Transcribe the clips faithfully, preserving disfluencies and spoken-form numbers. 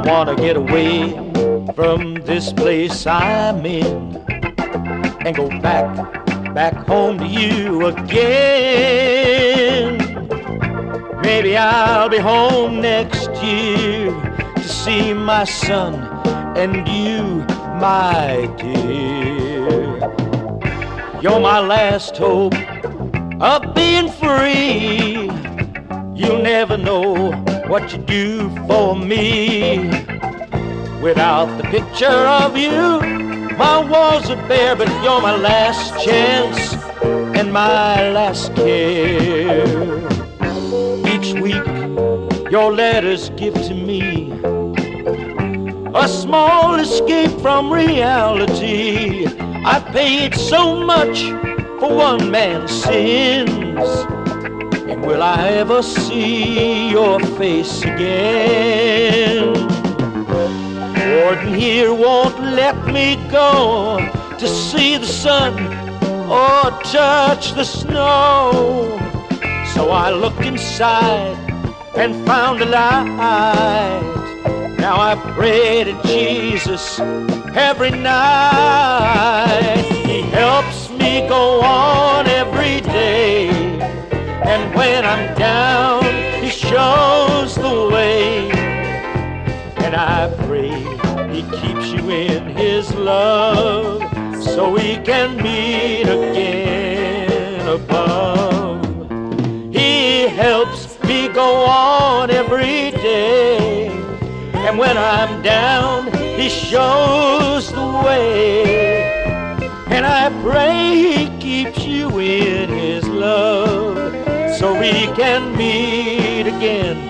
wanna get away from this place I'm in and go back, back home to you again. Maybe I'll be home next year to see my son and you, my dear. You're my last hope of being free. You'll never know what you do for me. Without the picture of you, my walls are bare, but you're my last chance and my last care. Each week your letters give to me a small escape from reality. I paid so much for one man's sins, and will I ever see your face again? Warden here won't let me go to see the sun or touch the snow. So I looked inside and found a light. Now I pray to Jesus every night. He helps me go on every day, and when I'm down, he shows the way. And I pray he keeps you in his love so we can meet again above. He helps me go on every day, and when I'm down, he shows the way. And I pray he keeps you in his love so we can meet again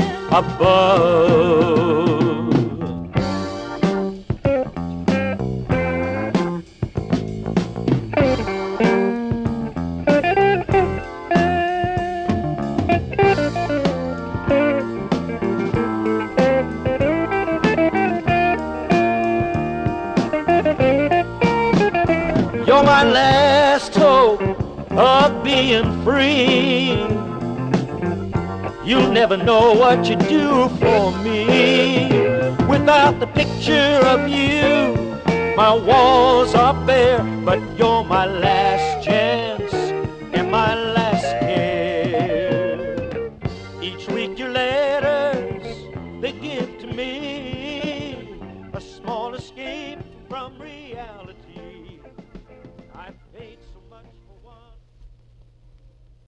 above. You're my last hope of being free. You'll never know what you do for me. Without the picture of you, my walls are bare, but you're my last